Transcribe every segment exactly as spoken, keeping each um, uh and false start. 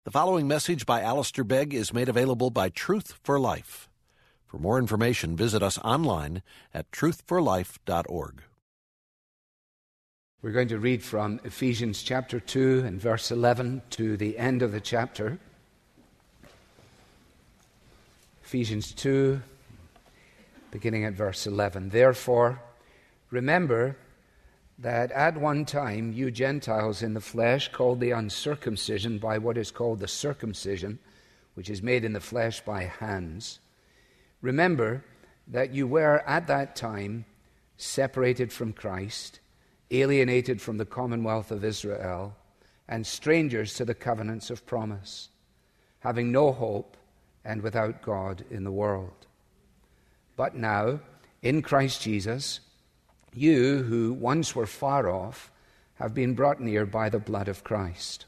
The following message by Alistair Begg is made available by Truth for Life. For more information, visit us online at truth for life dot org. We're going to read from Ephesians chapter two and verse eleven to the end of the chapter. Ephesians two, beginning at verse eleven. Therefore, remember that at one time you Gentiles in the flesh, called the uncircumcision by what is called the circumcision, which is made in the flesh by hands. Remember that you were at that time separated from Christ, alienated from the commonwealth of Israel, and strangers to the covenants of promise, having no hope and without God in the world. But now, in Christ Jesus, you who once were far off have been brought near by the blood of Christ.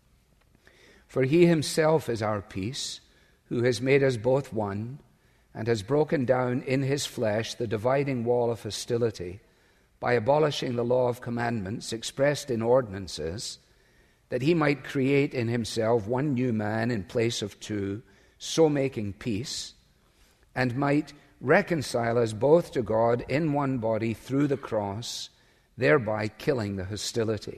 For he himself is our peace, who has made us both one, and has broken down in his flesh the dividing wall of hostility, by abolishing the law of commandments expressed in ordinances, that he might create in himself one new man in place of two, so making peace, and might reconcile us both to God in one body through the cross, thereby killing the hostility.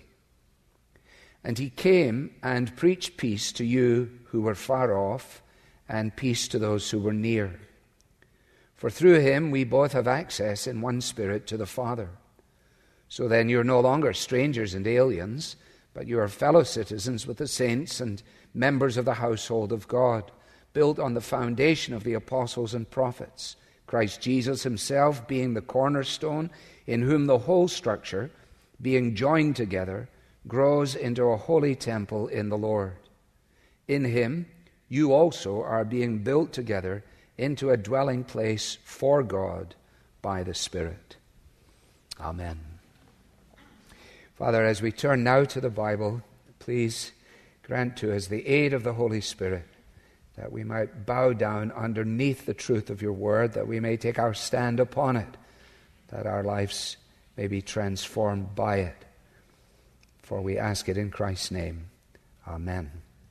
And he came and preached peace to you who were far off, and peace to those who were near. For through him we both have access in one Spirit to the Father. So then you're no longer strangers and aliens, but you are fellow citizens with the saints and members of the household of God, built on the foundation of the apostles and prophets, Christ Jesus himself being the cornerstone, in whom the whole structure, being joined together, grows into a holy temple in the Lord. In him you also are being built together into a dwelling place for God by the Spirit. Amen. Father, as we turn now to the Bible, please grant to us the aid of the Holy Spirit, that we might bow down underneath the truth of your word, that we may take our stand upon it, that our lives may be transformed by it. For we ask it in Christ's name. Amen.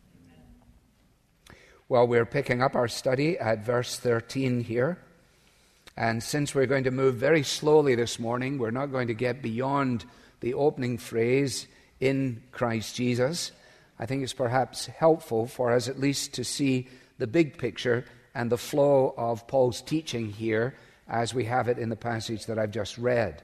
Well, we're picking up our study at verse thirteen here. And since we're going to move very slowly this morning, we're not going to get beyond the opening phrase, in Christ Jesus. I think it's perhaps helpful for us at least to see the big picture and the flow of Paul's teaching here as we have it in the passage that I've just read.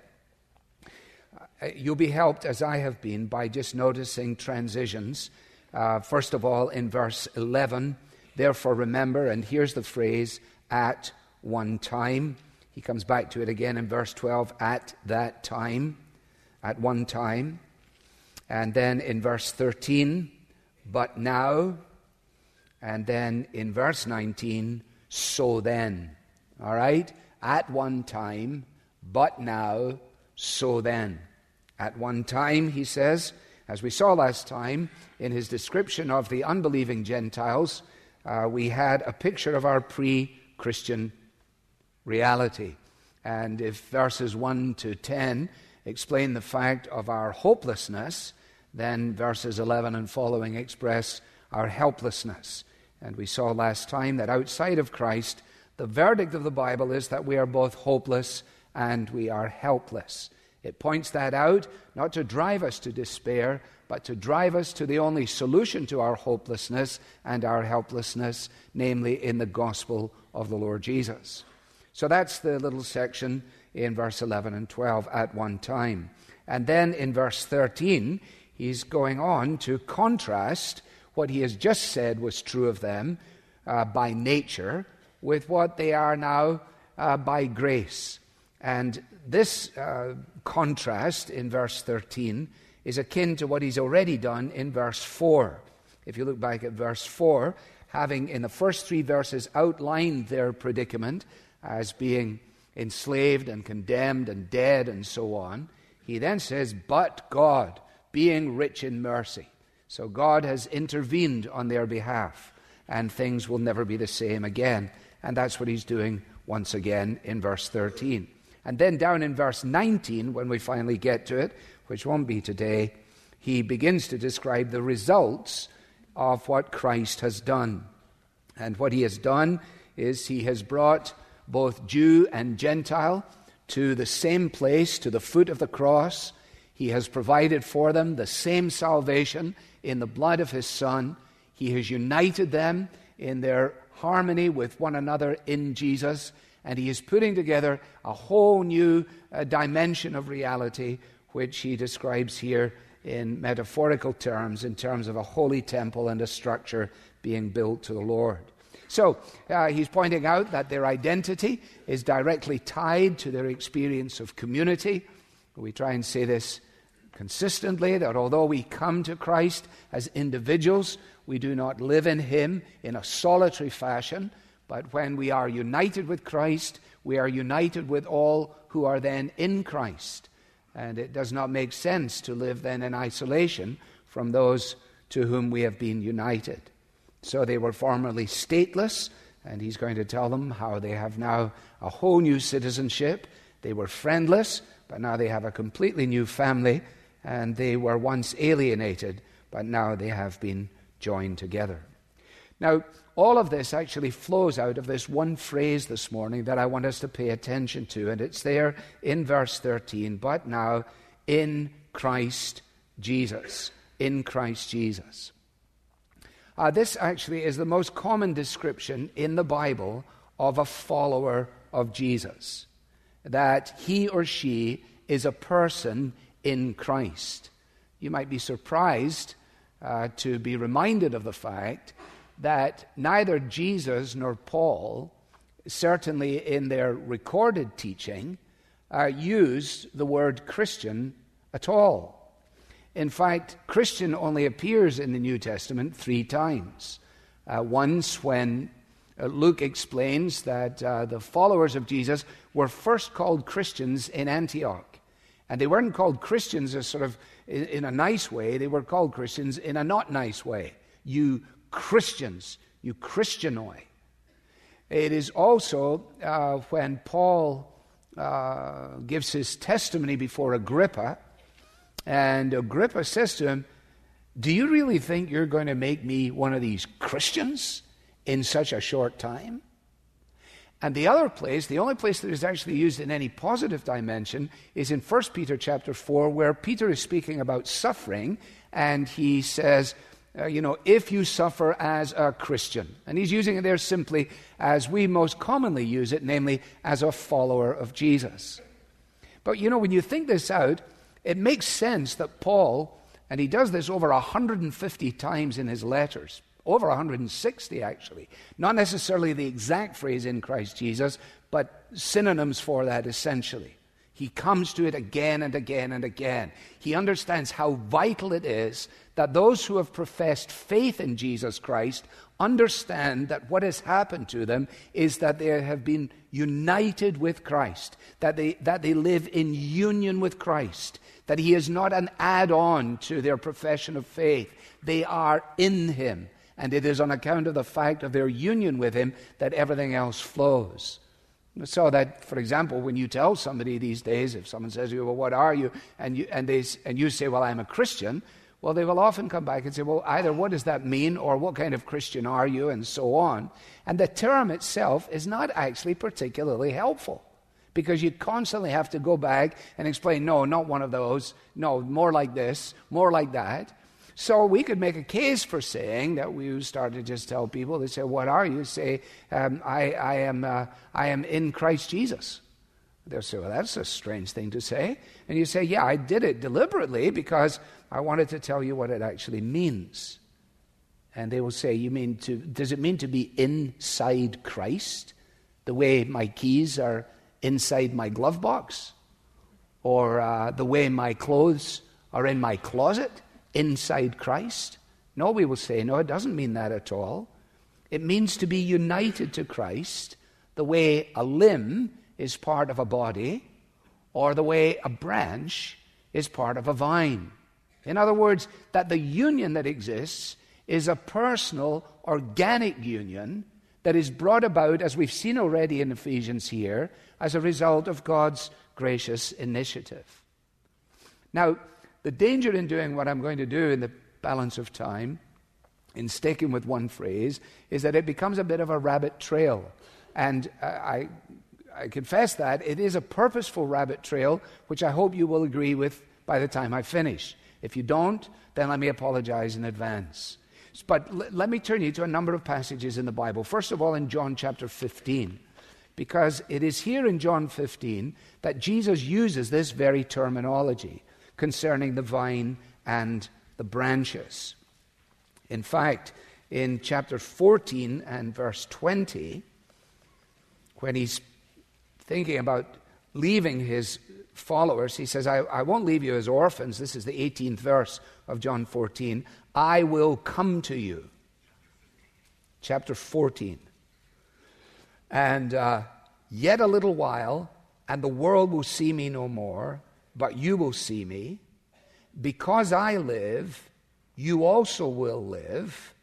You'll be helped, as I have been, by just noticing transitions. Uh, first of all, in verse eleven, therefore remember, and here's the phrase, at one time. He comes back to it again in verse twelve, at that time, at one time. And then in verse thirteen, but now, and then in verse nineteen, so then. All right? At one time, but now, so then. At one time, he says, as we saw last time, in his description of the unbelieving Gentiles, uh, we had a picture of our pre-Christian reality. And if verses one to ten explain the fact of our hopelessness, then verses eleven and following express our helplessness. And we saw last time that outside of Christ, the verdict of the Bible is that we are both hopeless and we are helpless. It points that out, not to drive us to despair, but to drive us to the only solution to our hopelessness and our helplessness, namely in the gospel of the Lord Jesus. So that's the little section in verse eleven and twelve, at one time. And then in verse thirteen, he's going on to contrast what he has just said was true of them uh, by nature with what they are now uh, by grace. And this uh, contrast in verse thirteen is akin to what he's already done in verse four. If you look back at verse four, having in the first three verses outlined their predicament as being enslaved and condemned and dead and so on, he then says, but God, being rich in mercy. So God has intervened on their behalf, and things will never be the same again. And that's what he's doing once again in verse thirteen. And then down in verse nineteen, when we finally get to it, which won't be today, he begins to describe the results of what Christ has done. And what he has done is he has brought both Jew and Gentile to the same place, to the foot of the cross. He has provided for them the same salvation in the blood of his Son. He has united them in their harmony with one another in Jesus, and he is putting together a whole new uh, dimension of reality, which he describes here in metaphorical terms, in terms of a holy temple and a structure being built to the Lord. So uh, he's pointing out that their identity is directly tied to their experience of community. We try and say this consistently, that although we come to Christ as individuals, we do not live in him in a solitary fashion, but when we are united with Christ, we are united with all who are then in Christ. And it does not make sense to live then in isolation from those to whom we have been united. So they were formerly stateless, and he's going to tell them how they have now a whole new citizenship. They were friendless, but now they have a completely new family, and they were once alienated, but now they have been joined together. Now, all of this actually flows out of this one phrase this morning that I want us to pay attention to, and it's there in verse thirteen, but now in Christ Jesus. In Christ Jesus. Uh, this actually is the most common description in the Bible of a follower of Jesus, that he or she is a person in Christ. You might be surprised uh, to be reminded of the fact that neither Jesus nor Paul, certainly in their recorded teaching, uh, used the word Christian at all. In fact, Christian only appears in the New Testament three times. Uh, once when uh, Luke explains that uh, the followers of Jesus were first called Christians in Antioch. And they weren't called Christians as sort of in, in a nice way. They were called Christians in a not nice way. You Christians, you Christianoi. It is also uh, when Paul uh, gives his testimony before Agrippa, and Agrippa says to him, do you really think you're going to make me one of these Christians in such a short time? And the other place, the only place that is actually used in any positive dimension, is in First Peter chapter four, where Peter is speaking about suffering, and he says, uh, you know, if you suffer as a Christian. And he's using it there simply as we most commonly use it, namely as a follower of Jesus. But, you know, when you think this out, it makes sense that Paul, and he does this over one hundred fifty times in his letters, over one hundred sixty actually, not necessarily the exact phrase in Christ Jesus, but synonyms for that essentially. He comes to it again and again and again. He understands how vital it is that those who have professed faith in Jesus Christ understand that what has happened to them is that they have been united with Christ, that they, that they live in union with Christ, that he is not an add-on to their profession of faith. They are in him, and it is on account of the fact of their union with him that everything else flows. So that, for example, when you tell somebody these days, if someone says to you, well, what are you? And you, and they, and you say, well, I'm a Christian, well, they will often come back and say, well, either what does that mean, or what kind of Christian are you, and so on. And the term itself is not actually particularly helpful, because you constantly have to go back and explain, no, not one of those, no, more like this, more like that. So we could make a case for saying that we start to just tell people, they say, what are you? Say, um, I, I, am, uh, I am in Christ Jesus. They'll say, well, that's a strange thing to say. And you say, yeah, I did it deliberately because I wanted to tell you what it actually means. And they will say, you mean to, does it mean to be inside Christ? The way my keys are inside my glove box? Or uh, the way my clothes are in my closet? Inside Christ? No, we will say, no, it doesn't mean that at all. It means to be united to Christ the way a limb is part of a body, or the way a branch is part of a vine. In other words, that the union that exists is a personal, organic union that is brought about, as we've seen already in Ephesians here, as a result of God's gracious initiative. Now, the danger in doing what I'm going to do in the balance of time in sticking with one phrase, is that it becomes a bit of a rabbit trail. And uh, I, I confess that it is a purposeful rabbit trail, which I hope you will agree with by the time I finish. If you don't, then let me apologize in advance. But l- let me turn you to a number of passages in the Bible. First of all, in John chapter fifteen, because it is here in John fifteen that Jesus uses this very terminology concerning the vine and the branches. In fact, in chapter fourteen and verse twenty, when he's thinking about leaving his followers, he says, I, I won't leave you as orphans. This is the eighteenth verse of John fourteen. I will come to you. Chapter fourteen. And uh, yet a little while, and the world will see me no more, but you will see me. Because I live, you also will live.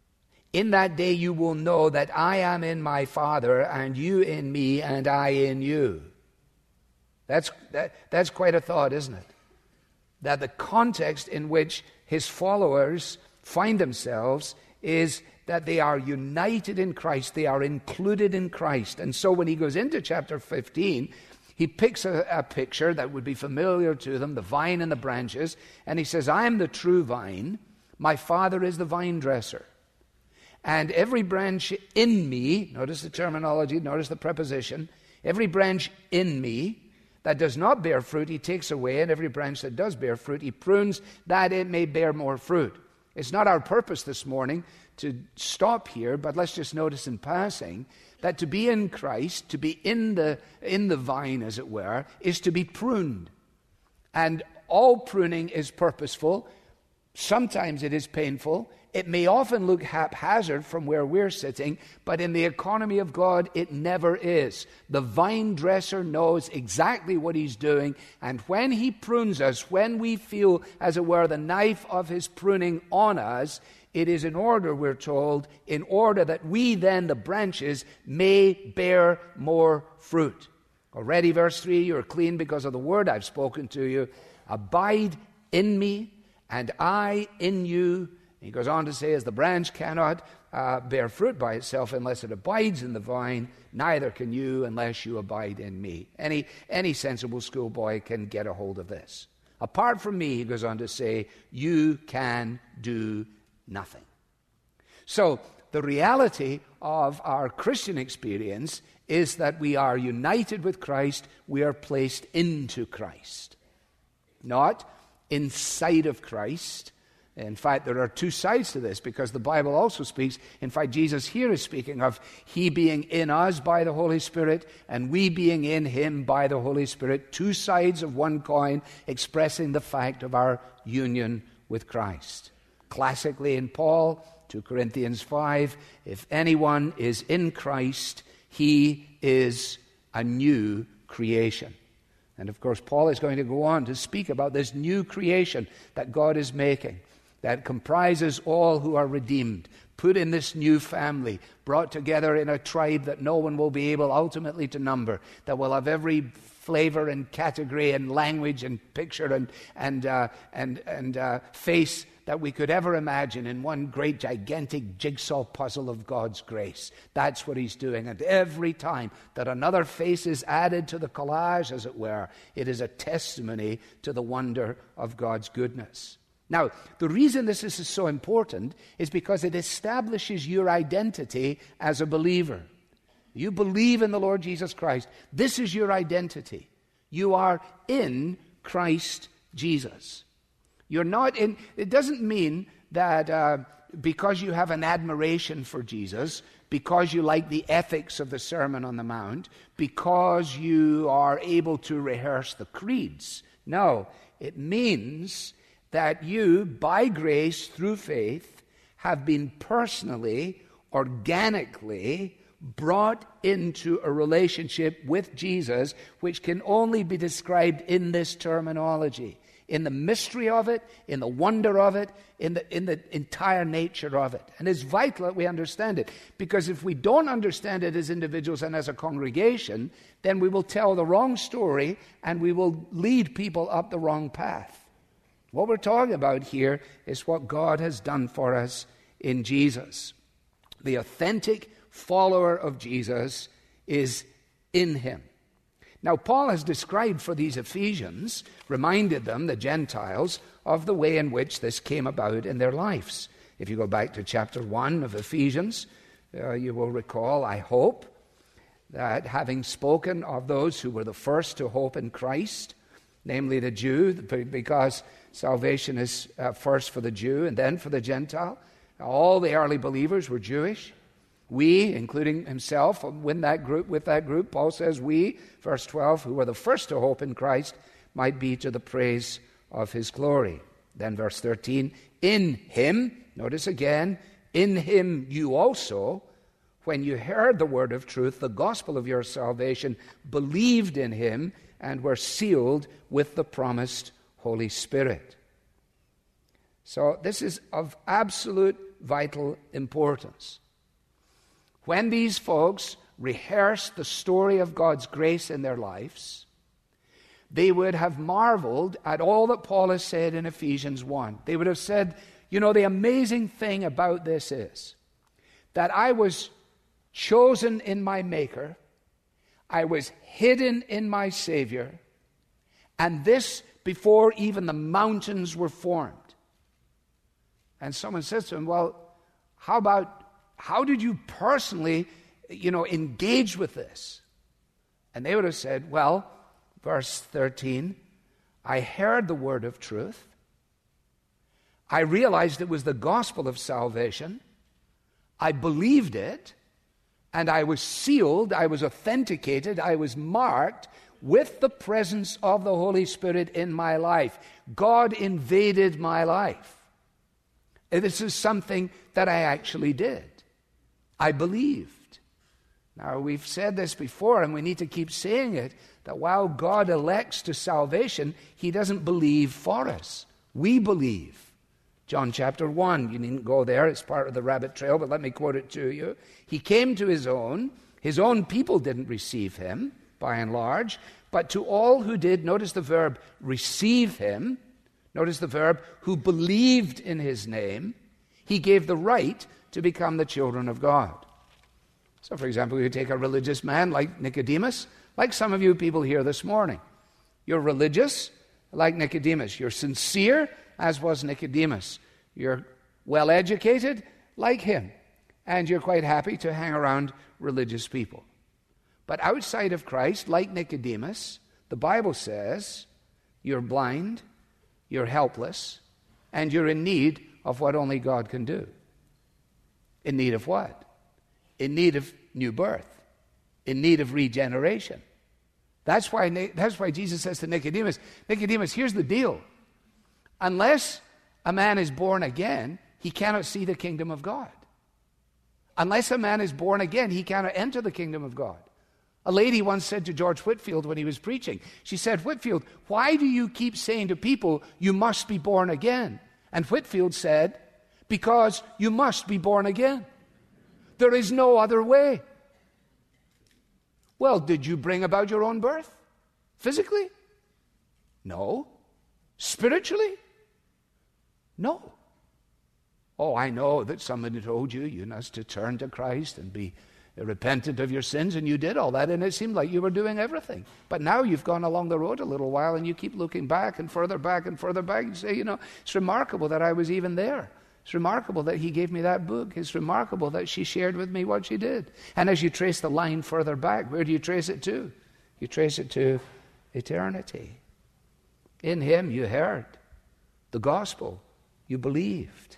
In that day you will know that I am in my Father, and you in me, and I in you. That's, that, that's quite a thought, isn't it? That the context in which his followers find themselves is that they are united in Christ, they are included in Christ. And so when he goes into chapter fifteen, he picks a, a picture that would be familiar to them, the vine and the branches, and he says, I am the true vine, my Father is the vine dresser. And every branch in me, notice the terminology, notice the preposition, every branch in me that does not bear fruit, he takes away, and every branch that does bear fruit, he prunes that it may bear more fruit. It's not our purpose this morning to stop here, but let's just notice in passing that to be in Christ, to be in the, in the vine, as it were, is to be pruned. And all pruning is purposeful. Sometimes it is painful. It may often look haphazard from where we're sitting, but in the economy of God, it never is. The vine dresser knows exactly what he's doing, and when he prunes us, when we feel, as it were, the knife of his pruning on us, it is in order, we're told, in order that we then, the branches, may bear more fruit. Already, verse three, you are clean because of the word I've spoken to you. Abide in me, and I in you. He goes on to say, as the branch cannot uh, bear fruit by itself unless it abides in the vine, neither can you unless you abide in me. Any, any sensible schoolboy can get a hold of this. Apart from me, he goes on to say, you can do nothing. So the reality of our Christian experience is that we are united with Christ, we are placed into Christ, not inside of Christ. In fact, there are two sides to this, because the Bible also speaks, in fact, Jesus here is speaking of he being in us by the Holy Spirit and we being in him by the Holy Spirit, two sides of one coin expressing the fact of our union with Christ. Classically in Paul, two Corinthians five, if anyone is in Christ, he is a new creation. And of course, Paul is going to go on to speak about this new creation that God is making, that comprises all who are redeemed, put in this new family, brought together in a tribe that no one will be able ultimately to number, that will have every flavor and category and language and picture and and uh, and and uh, face that we could ever imagine in one great gigantic jigsaw puzzle of God's grace. That's what he's doing. And every time that another face is added to the collage, as it were, it is a testimony to the wonder of God's goodness. Now, the reason this is so important is because it establishes your identity as a believer. You believe in the Lord Jesus Christ. This is your identity. You are in Christ Jesus. You're not in, it doesn't mean that uh, because you have an admiration for Jesus, because you like the ethics of the Sermon on the Mount, because you are able to rehearse the creeds. No, it means that you, by grace, through faith, have been personally, organically brought into a relationship with Jesus, which can only be described in this terminology, in the mystery of it, in the wonder of it, in the, in the entire nature of it. And it's vital that we understand it, because if we don't understand it as individuals and as a congregation, then we will tell the wrong story and we will lead people up the wrong path. What we're talking about here is what God has done for us in Jesus. The authentic follower of Jesus is in him. Now, Paul has described for these Ephesians, reminded them, the Gentiles, of the way in which this came about in their lives. If you go back to chapter one of Ephesians, uh, you will recall, I hope, that having spoken of those who were the first to hope in Christ, namely the Jew, because salvation is uh, first for the Jew and then for the Gentile. All the early believers were Jewish. We, including himself, with that group, with that group, Paul says, we, verse twelve, who were the first to hope in Christ, might be to the praise of his glory. Then verse thirteen, in him, notice again, in him you also, when you heard the word of truth, the gospel of your salvation, believed in him and were sealed with the promised Holy Spirit. So this is of absolute vital importance. When these folks rehearsed the story of God's grace in their lives, they would have marveled at all that Paul has said in Ephesians one. They would have said, you know, the amazing thing about this is that I was chosen in my Maker, I was hidden in my Savior, and this before even the mountains were formed. And someone says to him, well, how about How did you personally, you know, engage with this? And they would have said, well, verse thirteen, I heard the word of truth. I realized it was the gospel of salvation. I believed it, and I was sealed, I was authenticated, I was marked with the presence of the Holy Spirit in my life. God invaded my life. This is something that I actually did. I believed. Now, we've said this before, and we need to keep saying it, that while God elects to salvation, he doesn't believe for us. We believe. John chapter one, you needn't go there, it's part of the rabbit trail, but let me quote it to you. He came to his own. His own people didn't receive him, by and large, but to all who did, notice the verb, receive him, notice the verb, who believed in his name, he gave the right to become the children of God. So, for example, you take a religious man like Nicodemus, like some of you people here this morning. You're religious, like Nicodemus. You're sincere, as was Nicodemus. You're well-educated, like him. And you're quite happy to hang around religious people. But outside of Christ, like Nicodemus, the Bible says you're blind, you're helpless, and you're in need of what only God can do. In need of what? In need of new birth. In need of regeneration. That's why, that's why Jesus says to Nicodemus, Nicodemus, here's the deal. Unless a man is born again, he cannot see the kingdom of God. Unless a man is born again, he cannot enter the kingdom of God. A lady once said to George Whitefield when he was preaching, she said, Whitefield, why do you keep saying to people, you must be born again? And Whitefield said, because you must be born again. There is no other way. Well, did you bring about your own birth? Physically? No. Spiritually? No. Oh, I know that somebody told you you must to turn to Christ and be repentant of your sins, and you did all that, and it seemed like you were doing everything. But now you've gone along the road a little while, and you keep looking back and further back and further back. You say, you know, it's remarkable that I was even there. It's remarkable that he gave me that book. It's remarkable that she shared with me what she did. And as you trace the line further back, where do you trace it to? You trace it to eternity. In him you heard the gospel. You believed.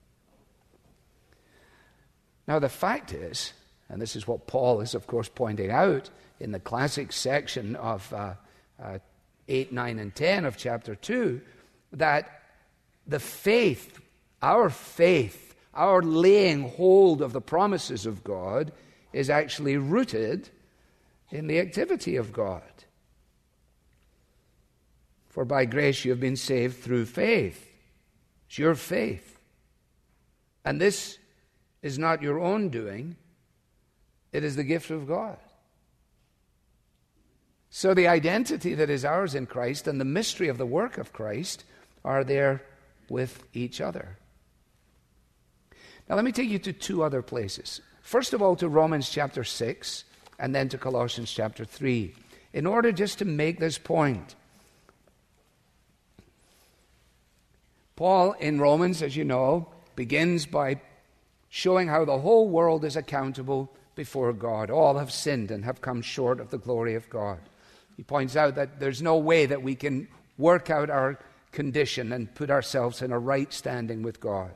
Now the fact is, and this is what Paul is, of course, pointing out in the classic section of uh, uh, eight, nine, and ten of chapter two, that the faith, our faith, our laying hold of the promises of God is actually rooted in the activity of God. For by grace you have been saved through faith. It's your faith. And this is not your own doing. It is the gift of God. So the identity that is ours in Christ and the mystery of the work of Christ are there with each other. Now let me take you to two other places. First of all, to Romans chapter six, and then to Colossians chapter three, in order just to make this point. Paul in Romans, as you know, begins by showing how the whole world is accountable before God. All have sinned and have come short of the glory of God. He points out that there's no way that we can work out our condition and put ourselves in a right standing with God.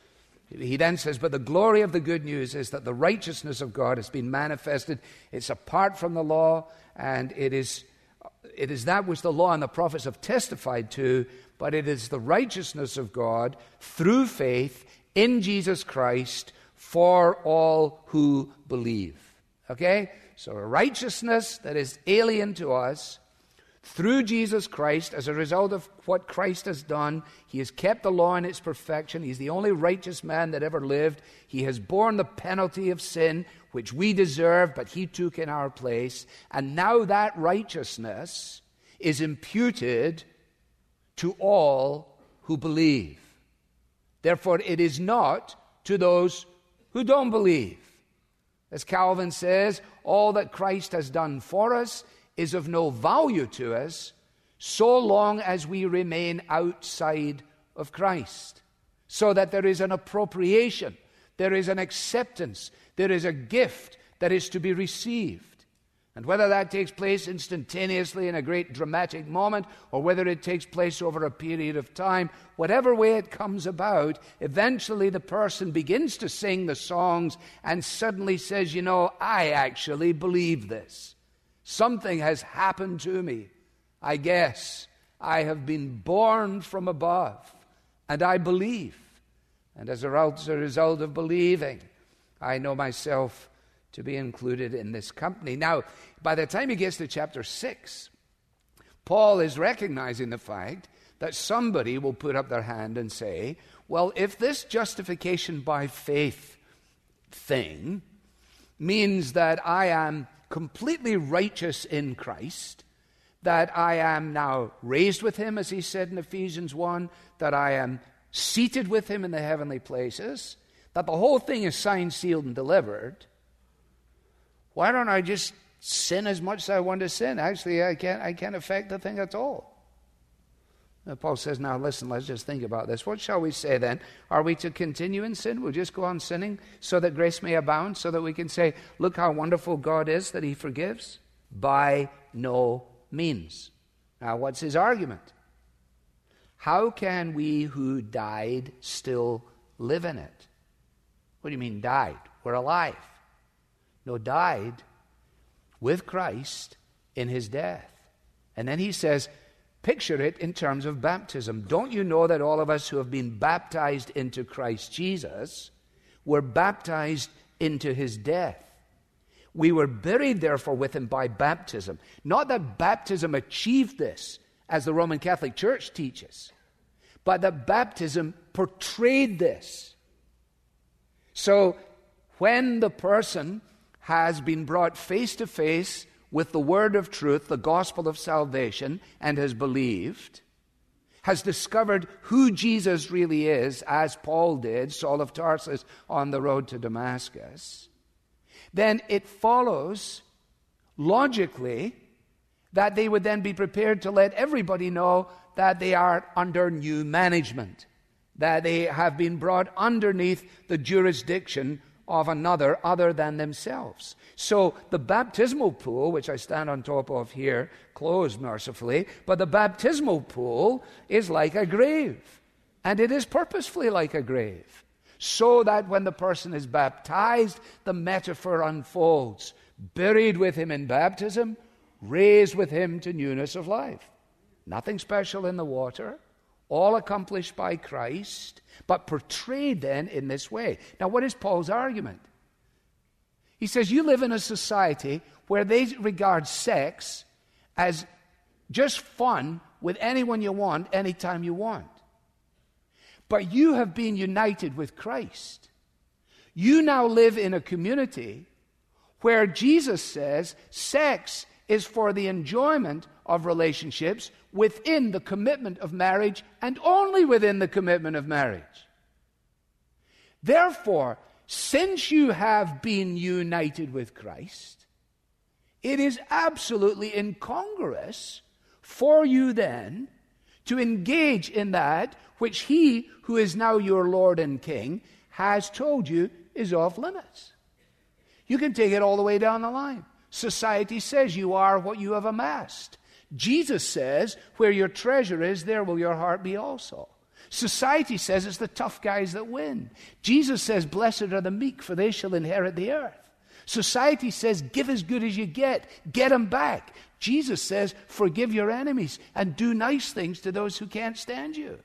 He then says, but the glory of the good news is that the righteousness of God has been manifested. It's apart from the law, and it is, it is that which the law and the prophets have testified to, but it is the righteousness of God through faith in Jesus Christ for all who believe. Okay? So a righteousness that is alien to us through Jesus Christ, as a result of what Christ has done. He has kept the law in its perfection. He's the only righteous man that ever lived. He has borne the penalty of sin, which we deserve, but he took in our place. And now that righteousness is imputed to all who believe. Therefore, it is not to those who don't believe. As Calvin says, all that Christ has done for us is of no value to us so long as we remain outside of Christ. So that there is an appropriation, there is an acceptance, there is a gift that is to be received. And whether that takes place instantaneously in a great dramatic moment, or whether it takes place over a period of time, whatever way it comes about, eventually the person begins to sing the songs and suddenly says, you know, I actually believe this. Something has happened to me. I guess I have been born from above, and I believe. And as a result of believing, I know myself to be included in this company. Now, by the time he gets to chapter six, Paul is recognizing the fact that somebody will put up their hand and say, well, if this justification by faith thing means that I am completely righteous in Christ, that I am now raised with him, as he said in Ephesians one, that I am seated with him in the heavenly places, that the whole thing is signed, sealed, and delivered, why don't I just sin as much as I want to sin? Actually, I can't, I can't affect the thing at all. And Paul says, now listen, let's just think about this. What shall we say then? Are we to continue in sin? We'll just go on sinning so that grace may abound, so that we can say, look how wonderful God is that he forgives? By no means. Now, what's his argument? How can we who died still live in it? What do you mean died? We're alive. No, died with Christ in his death. And then he says, picture it in terms of baptism. Don't you know that all of us who have been baptized into Christ Jesus were baptized into his death? We were buried, therefore, with him by baptism. Not that baptism achieved this, as the Roman Catholic Church teaches, but that baptism portrayed this. So, when the person has been brought face to face with the word of truth, the gospel of salvation, and has believed, has discovered who Jesus really is, as Paul did, Saul of Tarsus, on the road to Damascus, then it follows logically that they would then be prepared to let everybody know that they are under new management, that they have been brought underneath the jurisdiction of another other than themselves. So the baptismal pool, which I stand on top of here, closed mercifully, but the baptismal pool is like a grave, and it is purposefully like a grave, so that when the person is baptized, the metaphor unfolds. Buried with him in baptism, raised with him to newness of life. Nothing special in the water, all accomplished by Christ, but portrayed then in this way. Now, what is Paul's argument? He says, you live in a society where they regard sex as just fun with anyone you want, anytime you want. But you have been united with Christ. You now live in a community where Jesus says sex is for the enjoyment of relationships within the commitment of marriage, and only within the commitment of marriage. Therefore, since you have been united with Christ, it is absolutely incongruous for you then to engage in that which he who is now your Lord and King has told you is off limits. You can take it all the way down the line. Society says you are what you have amassed. Jesus says, where your treasure is, there will your heart be also. Society says it's the tough guys that win. Jesus says, blessed are the meek, for they shall inherit the earth. Society says, give as good as you get. Get them back. Jesus says, forgive your enemies and do nice things to those who can't stand you.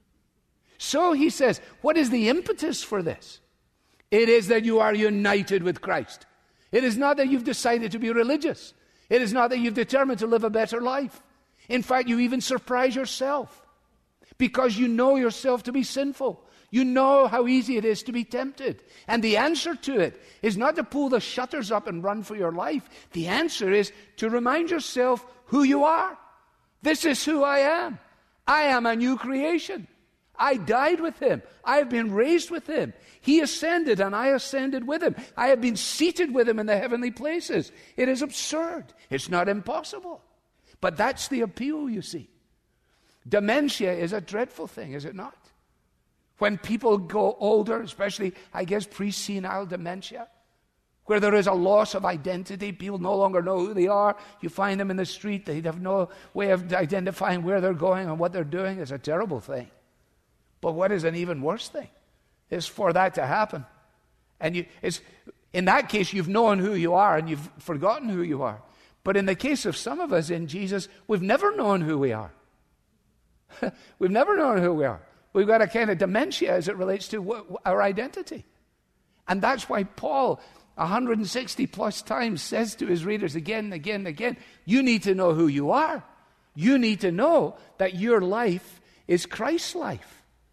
So he says, what is the impetus for this? It is that you are united with Christ. It is not that you've decided to be religious. It is not that you've determined to live a better life. In fact, you even surprise yourself because you know yourself to be sinful. You know how easy it is to be tempted. And the answer to it is not to pull the shutters up and run for your life. The answer is to remind yourself who you are. This is who I am. I am a new creation. I died with him. I have been raised with him. He ascended and I ascended with him. I have been seated with him in the heavenly places. It is absurd. It's not impossible. But that's the appeal, you see. Dementia is a dreadful thing, is it not? When people go older, especially, I guess, pre-senile dementia, where there is a loss of identity, people no longer know who they are. You find them in the street, they have no way of identifying where they're going and what they're doing. It's a terrible thing. But what is an even worse thing is for that to happen. And you, it's, in that case, you've known who you are and you've forgotten who you are. But in the case of some of us in Jesus, we've never known who we are. We've never known who we are. We've got a kind of dementia as it relates to w- our identity. And that's why Paul, one hundred sixty plus times, says to his readers again and again and again, you need to know who you are. You need to know that your life is Christ's life.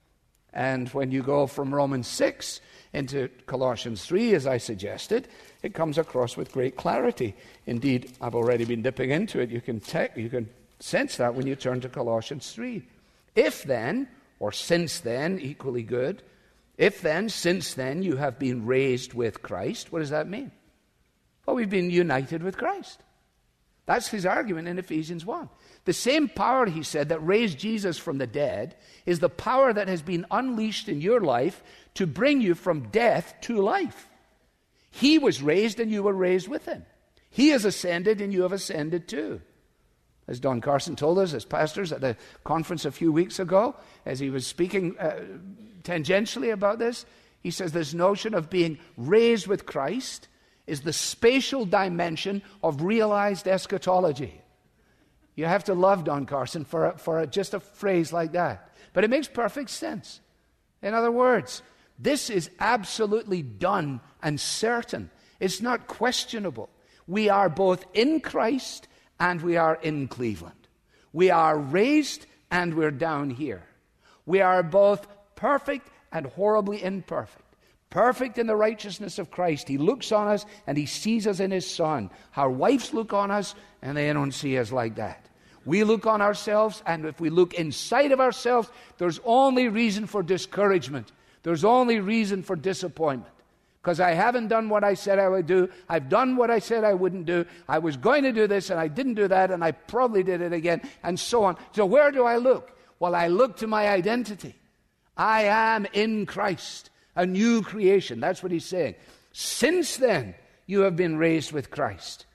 And when you go from Romans six into Colossians three, as I suggested, it comes across with great clarity. Indeed, I've already been dipping into it. You can te- you can sense that when you turn to Colossians three. If then, or since then, equally good, if then, since then, you have been raised with Christ, what does that mean? Well, we've been united with Christ. That's his argument in Ephesians one. The same power, he said, that raised Jesus from the dead is the power that has been unleashed in your life to bring you from death to life. He was raised and you were raised with him. He has ascended and you have ascended too. As Don Carson told us as pastors at the conference a few weeks ago, as he was speaking uh, tangentially about this, he says this notion of being raised with Christ is the spatial dimension of realized eschatology. You have to love Don Carson for, for just a phrase like that. But it makes perfect sense. In other words, this is absolutely done and certain. It's not questionable. We are both in Christ and we are in Cleveland. We are raised and we're down here. We are both perfect and horribly imperfect. Perfect in the righteousness of Christ. He looks on us and he sees us in his Son. Our wives look on us and they don't see us like that. We look on ourselves, and if we look inside of ourselves, there's only reason for discouragement. There's only reason for disappointment. Because I haven't done what I said I would do. I've done what I said I wouldn't do. I was going to do this, and I didn't do that, and I probably did it again, and so on. So where do I look? Well, I look to my identity. I am in Christ, a new creation. That's what he's saying. Since then, you have been raised with Christ.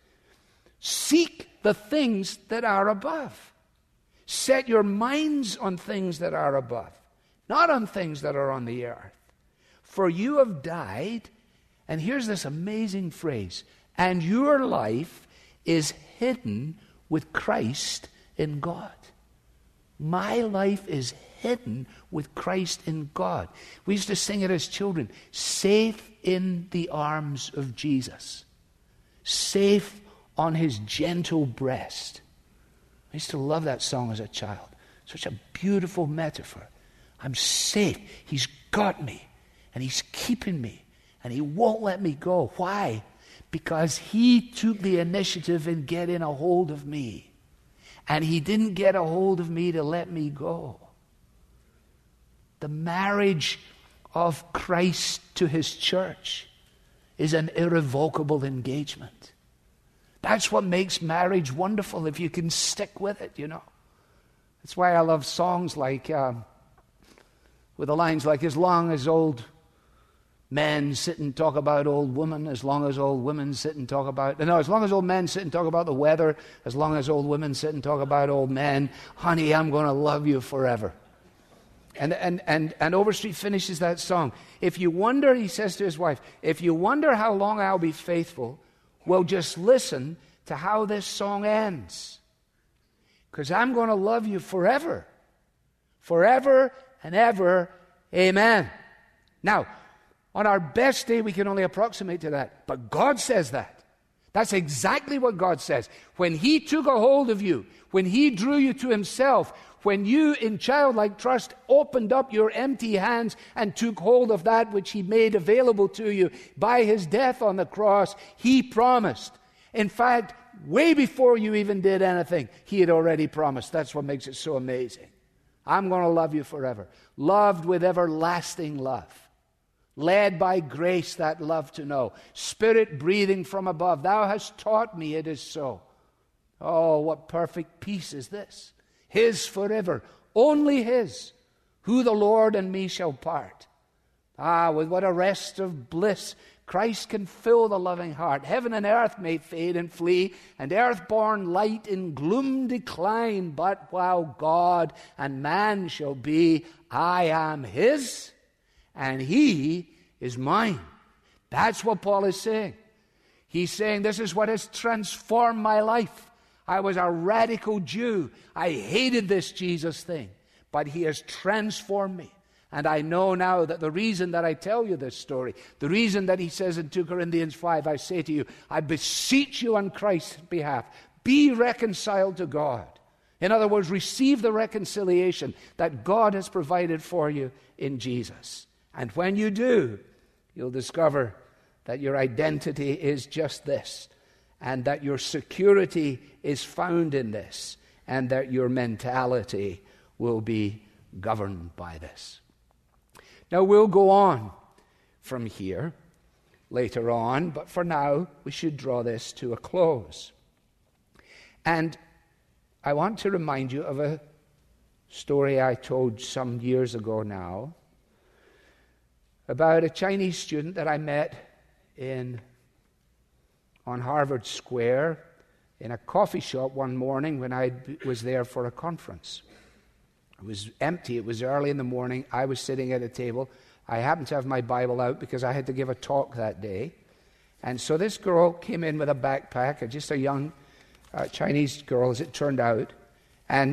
Seek the things that are above. Set your minds on things that are above, not on things that are on the earth. For you have died, and here's this amazing phrase, and your life is hidden with Christ in God. My life is hidden with Christ in God. We used to sing it as children, safe in the arms of Jesus, safe on his gentle breast. I used to love that song as a child. Such a beautiful metaphor. I'm safe. He's got me, and he's keeping me, and he won't let me go. Why? Because he took the initiative in getting a hold of me, and he didn't get a hold of me to let me go. The marriage of Christ to his church is an irrevocable engagement. That's what makes marriage wonderful, if you can stick with it, you know. That's why I love songs like, um, with the lines like, as long as old men sit and talk about old women, as long as old women sit and talk about, no, as long as old men sit and talk about the weather, as long as old women sit and talk about old men, honey, I'm going to love you forever. And, and, and, and Overstreet finishes that song. If you wonder, he says to his wife, if you wonder how long I'll be faithful, well, just listen to how this song ends. Because I'm going to love you forever. Forever and ever. Amen. Now, on our best day, we can only approximate to that. But God says that. That's exactly what God says. When he took a hold of you, when he drew you to himself, when you, in childlike trust, opened up your empty hands and took hold of that which he made available to you by his death on the cross, he promised. In fact, way before you even did anything, he had already promised. That's what makes it so amazing. I'm going to love you forever. Loved with everlasting love. Led by grace that love to know. Spirit breathing from above. Thou hast taught me it is so. Oh, what perfect peace is this. His forever, only his, who the Lord and me shall part. Ah, with what a rest of bliss Christ can fill the loving heart. Heaven and earth may fade and flee, and earth-born light in gloom decline, but while God and man shall be, I am his, and he is mine. That's what Paul is saying. He's saying, this is what has transformed my life. I was a radical Jew. I hated this Jesus thing. But he has transformed me. And I know now that the reason that I tell you this story, the reason that he says in two Corinthians five, I say to you, I beseech you on Christ's behalf, be reconciled to God. In other words, receive the reconciliation that God has provided for you in Jesus. And when you do, you'll discover that your identity is just this, and that your security is found in this, and that your mentality will be governed by this. Now, we'll go on from here later on, but for now, we should draw this to a close. And I want to remind you of a story I told some years ago now about a Chinese student that I met in on Harvard Square in a coffee shop one morning when I was there for a conference. It was empty. It was early in the morning. I was sitting at a table. I happened to have my Bible out because I had to give a talk that day. And so this girl came in with a backpack, just a young uh, Chinese girl, as it turned out. And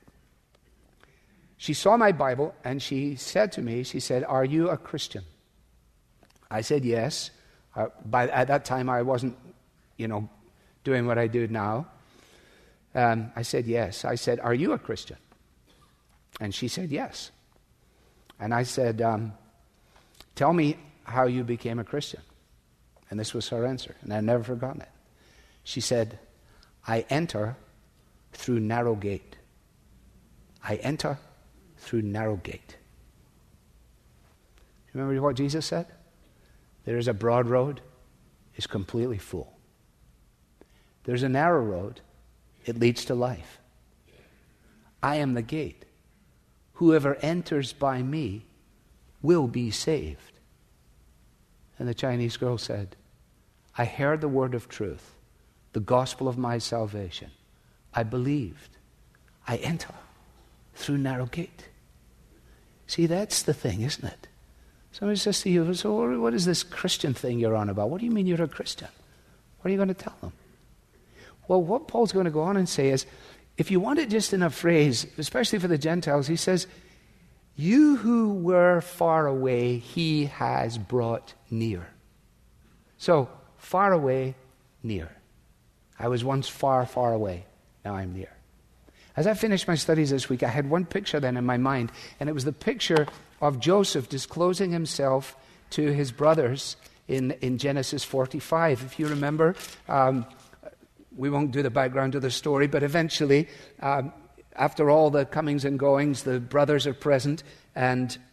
she saw my Bible, and she said to me, she said, "Are you a Christian?" I said, yes. Uh, by at that time, I wasn't, you know, doing what I do now. Um, I said, yes. I said, "Are you a Christian?" And she said, yes. And I said, um, tell me how you became a Christian. And this was her answer, and I've never forgotten it. She said, I enter through narrow gate. I enter through narrow gate. Remember what Jesus said? There is a broad road, it's completely full. There's a narrow road, it leads to life. I am the gate. Whoever enters by me will be saved. And the Chinese girl said, I heard the word of truth, the gospel of my salvation. I believed. I enter through narrow gate. See, that's the thing, isn't it? Somebody says to you, so what is this Christian thing you're on about? What do you mean you're a Christian? What are you going to tell them? Well, what Paul's going to go on and say is, if you want it just in a phrase, especially for the Gentiles, he says, you who were far away, he has brought near. So, far away, near. I was once far, far away. Now I'm near. As I finished my studies this week, I had one picture then in my mind, and it was the picture of Joseph disclosing himself to his brothers in, in Genesis forty-five. If you remember, um, we won't do the background of the story, but eventually, um, after all the comings and goings, the brothers are present, and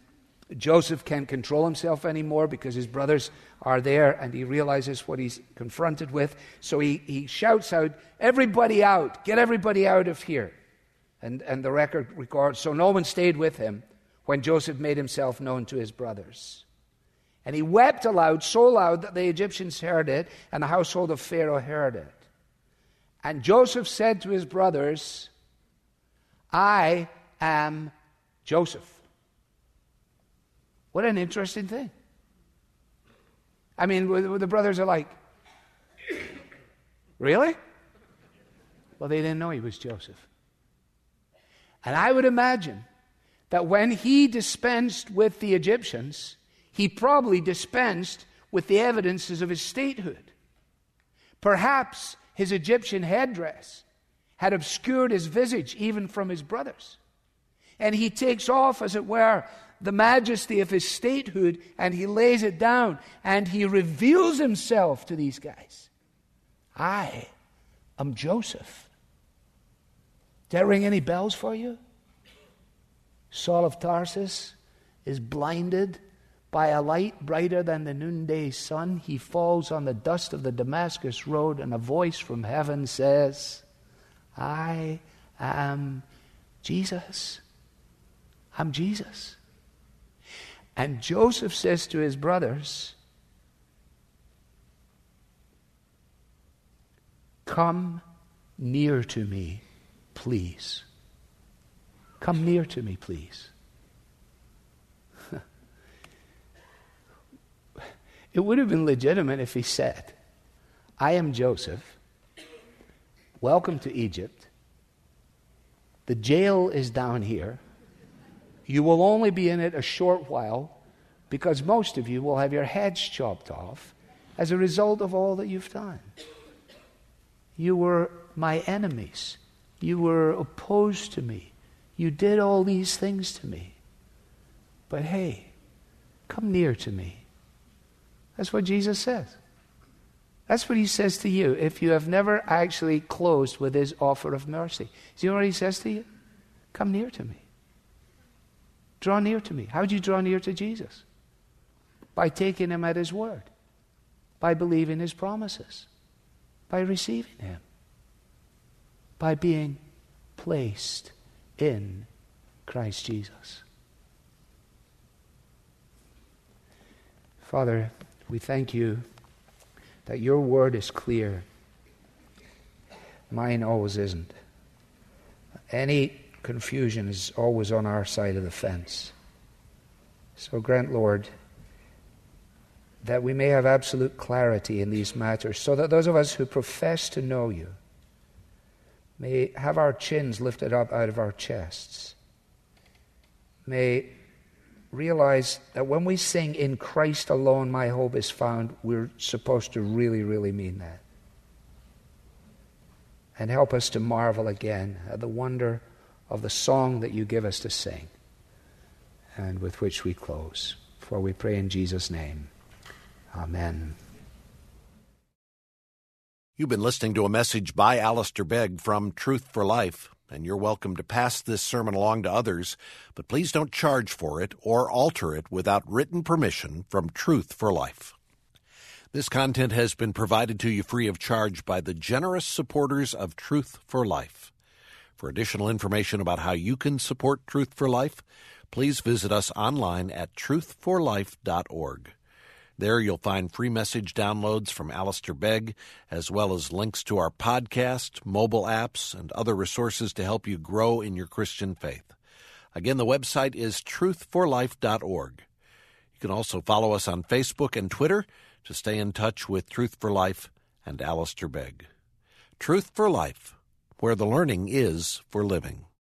Joseph can't control himself anymore because his brothers are there, and he realizes what he's confronted with. So he, he shouts out, "Everybody out! Get everybody out of here!" And, and the record records, so no one stayed with him when Joseph made himself known to his brothers. And he wept aloud, so loud that the Egyptians heard it, and the household of Pharaoh heard it. And Joseph said to his brothers, "I am Joseph." What an interesting thing. I mean, the brothers are like, "Really?" Well, they didn't know he was Joseph. And I would imagine that when he dispensed with the Egyptians, he probably dispensed with the evidences of his statehood. Perhaps his Egyptian headdress had obscured his visage even from his brothers. And he takes off, as it were, the majesty of his statehood, and he lays it down, and he reveals himself to these guys. "I am Joseph." Does that ring any bells for you? Saul of Tarsus is blinded by a light brighter than the noonday sun. He falls on the dust of the Damascus road, and a voice from heaven says, "I am Jesus. I'm Jesus." And Joseph says to his brothers, "Come near to me, please. Come near to me, please." It would have been legitimate if he said, "I am Joseph. Welcome to Egypt. The jail is down here. You will only be in it a short while because most of you will have your heads chopped off as a result of all that you've done. You were my enemies. You were opposed to me. You did all these things to me. But hey, come near to me." That's what Jesus says. That's what he says to you if you have never actually closed with his offer of mercy. Do you know what he says to you? Come near to me. Draw near to me. How do you draw near to Jesus? By taking him at his word. By believing his promises. By receiving him. By being placed in Christ Jesus. Father, we thank you that your word is clear. Mine always isn't. Any confusion is always on our side of the fence. So grant, Lord, that we may have absolute clarity in these matters, so that those of us who profess to know you may have our chins lifted up out of our chests, may realize that when we sing "In Christ alone my hope is found," we're supposed to really, really mean that. And help us to marvel again at the wonder of the song that you give us to sing, and with which we close. For we pray in Jesus' name. Amen. You've been listening to a message by Alistair Begg from Truth for Life, and you're welcome to pass this sermon along to others, but please don't charge for it or alter it without written permission from Truth for Life. This content has been provided to you free of charge by the generous supporters of Truth for Life. For additional information about how you can support Truth for Life, please visit us online at truth for life dot org. There you'll find free message downloads from Alistair Begg, as well as links to our podcast, mobile apps, and other resources to help you grow in your Christian faith. Again, the website is truth for life dot org. You can also follow us on Facebook and Twitter to stay in touch with Truth for Life and Alistair Begg. Truth for Life, where the learning is for living.